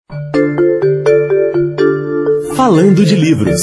Falando de livros.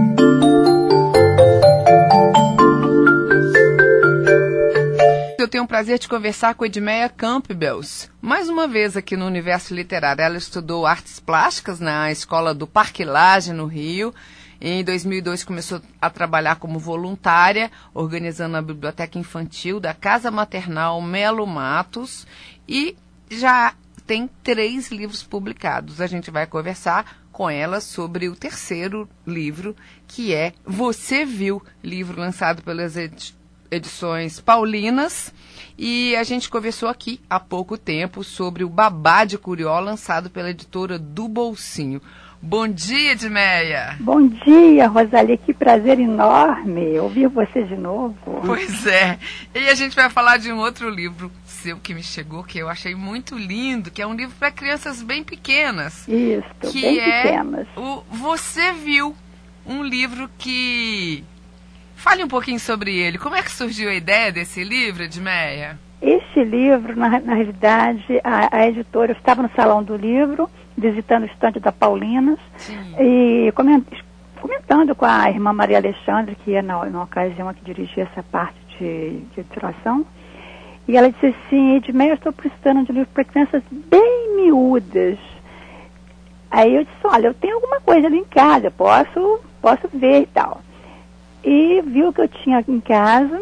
Eu tenho o prazer de conversar com Edmeia Campbells. Mais uma vez aqui no Universo Literário. Ela estudou artes plásticas na escola do Parque Lage, no Rio. Em 2002 começou a trabalhar como voluntária, organizando a biblioteca infantil da Casa Maternal Melo Matos. E já tem 3 livros publicados. A gente vai conversar com ela sobre o terceiro livro, que é Você Viu, livro lançado pelas edições Paulinas. E a gente conversou aqui há pouco tempo sobre o Babá de Curió, lançado pela editora do Bolsinho. Bom dia, Edmeia. Bom dia, Rosalie. Que prazer enorme ouvir você de novo. Pois é. E a gente vai falar de um outro livro seu que me chegou, que eu achei muito lindo, que é um livro para crianças bem pequenas. Isso, que bem é pequenas. O Você Viu, um livro que... Fale um pouquinho sobre ele. Como é que surgiu a ideia desse livro, Edmeia? Este livro, na realidade, a editora, eu estava no Salão do Livro, visitando o estande da Paulinas. Sim. E comentando com a irmã Maria Alexandre, que é na ocasião a que dirigia essa parte de editoração, e ela disse assim: Edmeia, eu estou precisando de livro para crianças bem miúdas. Aí eu disse: olha, eu tenho alguma coisa ali em casa, posso ver e tal. E viu que eu tinha aqui em casa,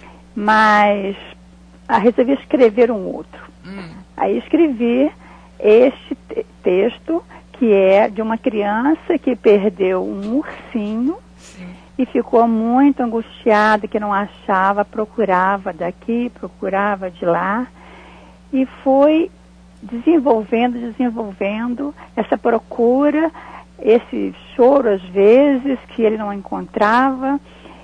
mas resolvi escrever um outro. Aí escrevi este texto, que é de uma criança que perdeu um ursinho. Sim. E ficou muito angustiada, que não achava, procurava daqui, procurava de lá, e foi desenvolvendo essa procura, esse choro às vezes, que ele não encontrava.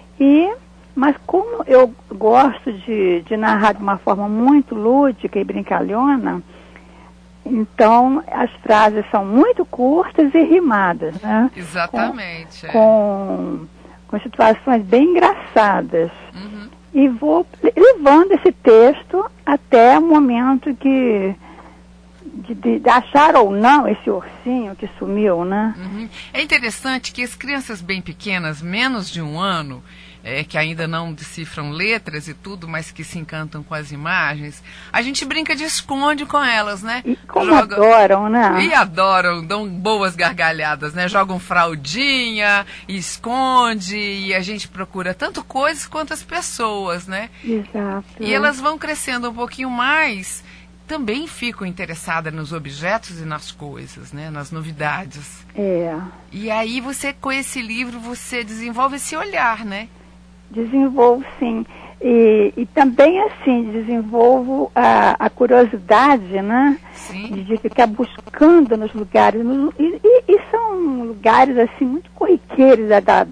Mas como eu gosto de narrar de uma forma muito lúdica e brincalhona, então as frases são muito curtas e rimadas, né? Exatamente. Com situações bem engraçadas. Uhum. E vou levando esse texto até o momento de achar ou não esse ursinho que sumiu, né? Uhum. É interessante que as crianças bem pequenas, menos de 1 ano, que ainda não decifram letras e tudo, mas que se encantam com as imagens, a gente brinca de esconde com elas, né? E como adoram, né? E adoram, dão boas gargalhadas, né? Jogam fraldinha, esconde, e a gente procura tanto coisas quanto as pessoas, né? Exato. E elas vão crescendo um pouquinho mais, também ficam interessadas nos objetos e nas coisas, né? Nas novidades. É. E aí você, com esse livro, você desenvolve esse olhar, né? Desenvolvo, sim. E também, assim, desenvolvo a curiosidade, né? Sim. De ficar buscando nos lugares. E são lugares, assim, muito corriqueiros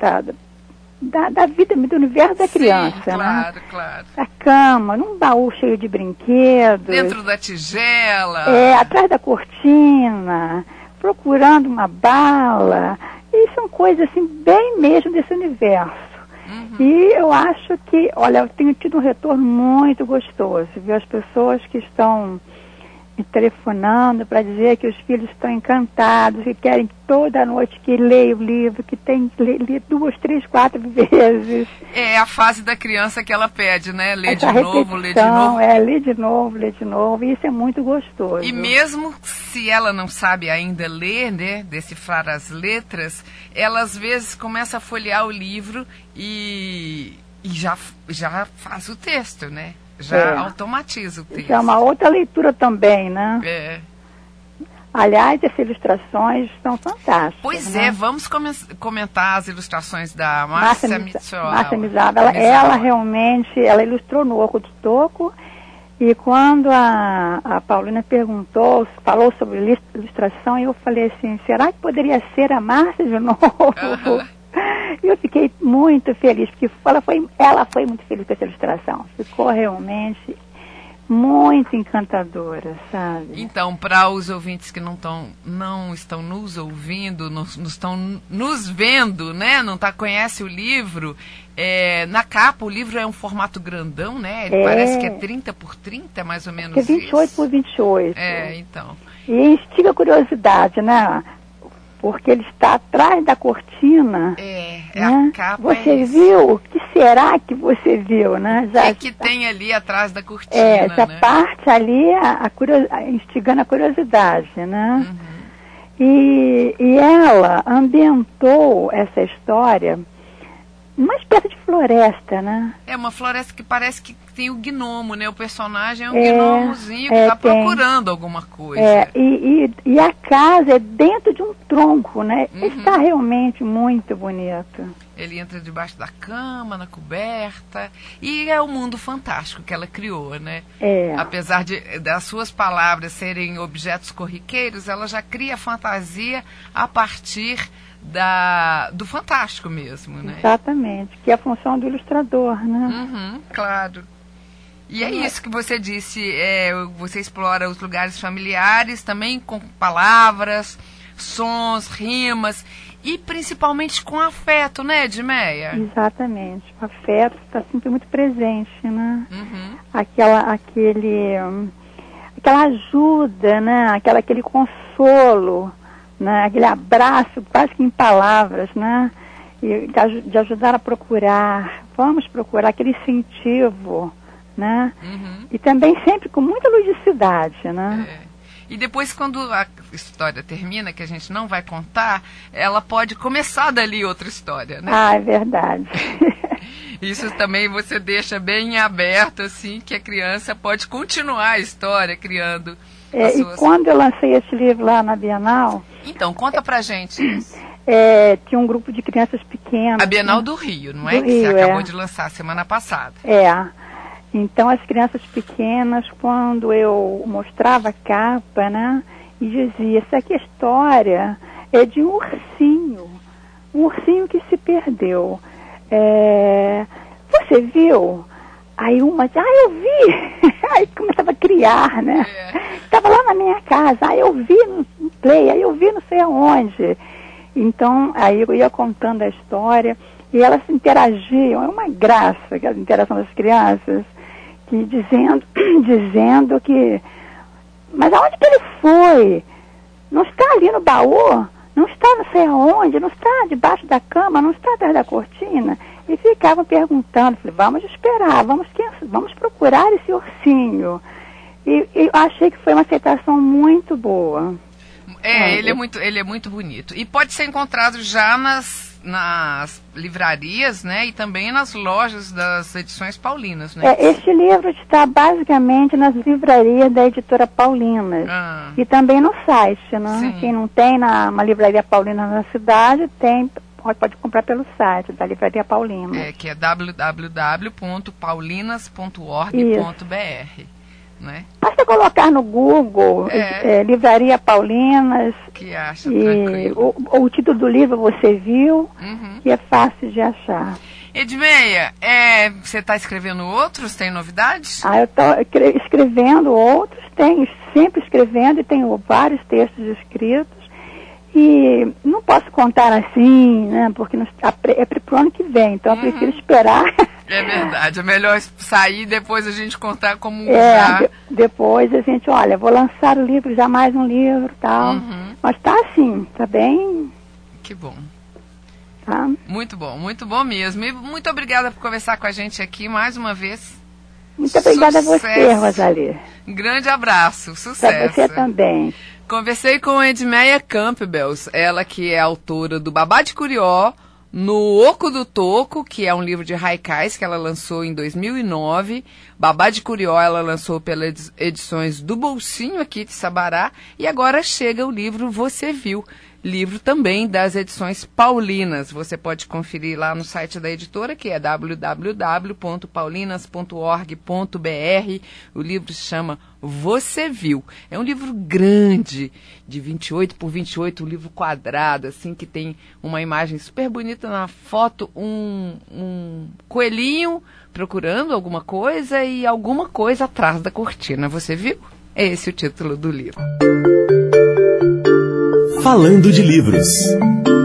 da vida, do universo da criança. Sim, claro, né? Claro. A cama, num baú cheio de brinquedos. Dentro da tigela. Atrás da cortina, procurando uma bala. E são coisas, assim, bem mesmo desse universo. Uhum. E eu acho que, olha, eu tenho tido um retorno muito gostoso, viu? As pessoas que estão me telefonando para dizer que os filhos estão encantados, que querem toda noite que leia o livro, que tem que ler 2, 3, 4 vezes. É a fase da criança que ela pede, né? Ler de novo, ler de novo. Ler de novo, e isso é muito gostoso. E mesmo se ela não sabe ainda ler, né, decifrar as letras, ela às vezes começa a folhear o livro e já faz o texto, né? Já automatiza o texto. É uma outra leitura também, né? É. Aliás, essas ilustrações são fantásticas. Pois né? Vamos comentar as ilustrações da Márcia Mitsuala. Márcia Mitsuala, ela realmente, ela ilustrou no Oco do Toco, e quando a Paulina falou sobre ilustração, eu falei assim, será que poderia ser a Márcia de novo? Uhum. E eu fiquei muito feliz, porque ela foi muito feliz com essa ilustração. Ficou realmente muito encantadora, sabe? Então, para os ouvintes que não estão nos ouvindo, não estão nos vendo, né? Conhece o livro, na capa o livro é um formato grandão, né? Ele parece que é 30 por 30, mais ou menos. É 28 por 28. Então. E instiga a curiosidade, né? Porque ele está atrás da cortina. A capa. Você viu? O que será que você viu, né? O que tem ali atrás da cortina, essa né? parte ali, instigando a curiosidade, né? Uhum. E ela ambientou essa história uma espécie de floresta, né? É uma floresta que parece que tem o gnomo, né? O personagem é um gnomozinho que está procurando alguma coisa. E a casa é dentro de um tronco, né? Uhum. Está realmente muito bonito. Ele entra debaixo da cama, na coberta, e é o mundo fantástico que ela criou, né? Apesar das suas palavras serem objetos corriqueiros, ela já cria fantasia a partir do fantástico mesmo, né? Exatamente, que é a função do ilustrador, né? Uhum, claro. E é isso que você disse, você explora os lugares familiares também com palavras, sons, rimas e principalmente com afeto, né, Edmeia? Exatamente, o afeto está sempre muito presente, né? Uhum. Aquela ajuda, né? Aquele consolo, né? Aquele abraço, quase que em palavras, né? E de ajudar a procurar, vamos procurar aquele incentivo, né? Uhum. E também sempre com muita ludicidade, né? E depois, quando a história termina, que a gente não vai contar, ela pode começar dali outra história, né? É verdade. Isso também você deixa bem aberto, assim, que a criança pode continuar a história criando as suas... E quando eu lancei esse livro lá na Bienal... Então, conta pra gente isso. Tinha um grupo de crianças pequenas... A Bienal do Rio, não é? Que você acabou de lançar semana passada. Então, as crianças pequenas, quando eu mostrava a capa, né, e dizia, essa aqui a história é de um ursinho que se perdeu. Você viu? Aí uma dizia, eu vi! Aí começava a criar, né? Estava lá na minha casa, aí eu vi no Play, aí eu vi não sei aonde. Então, aí eu ia contando a história e elas interagiam, é uma graça aquela interação das crianças. Que dizendo que, mas aonde que ele foi? Não está ali no baú? Não está não sei aonde? Não está debaixo da cama? Não está atrás da cortina? E ficavam perguntando, falei, vamos esperar, vamos procurar esse ursinho. E achei que foi uma aceitação muito boa. Ele é muito bonito. E pode ser encontrado já nas livrarias, né? E também nas lojas das edições Paulinas, né? Este livro está basicamente nas livrarias da editora Paulinas. E também no site, né? Sim. Quem não tem uma livraria Paulina na cidade, pode comprar pelo site da Livraria Paulina. Que é www.paulinas.org.br. Né? Basta colocar no Google Livraria Paulinas que acha tranquilo. O título do livro você viu, que é fácil de achar. Edmeia, você está escrevendo outros? Tem novidades? Eu estou escrevendo outros, sempre escrevendo e tenho vários textos escritos e não posso contar assim, né, porque é pro ano que vem, então eu prefiro esperar. É verdade, é melhor sair e depois a gente contar como depois a gente, olha, vou lançar o livro, já mais um livro e tal. Mas tá assim, tá bem... Que bom. Tá? Muito bom mesmo. E muito obrigada por conversar com a gente aqui mais uma vez. Muito obrigada a você, Rosalie. Um grande abraço, sucesso. Pra você também. Conversei com Edmeia Campbells, ela que é autora do Babá de Curió, no Oco do Toco, que é um livro de haikais que ela lançou em 2009. Babá de Curió ela lançou pelas edições do Bolsinho aqui de Sabará. E agora chega o livro Você Viu, livro também das edições Paulinas. Você pode conferir lá no site da editora, que é www.paulinas.org.br. O livro se chama Você Viu. É um livro grande, de 28 por 28, um livro quadrado, assim, que tem uma imagem super bonita na foto, um coelhinho procurando alguma coisa e alguma coisa atrás da cortina. Você viu? É esse o título do livro. Falando de livros.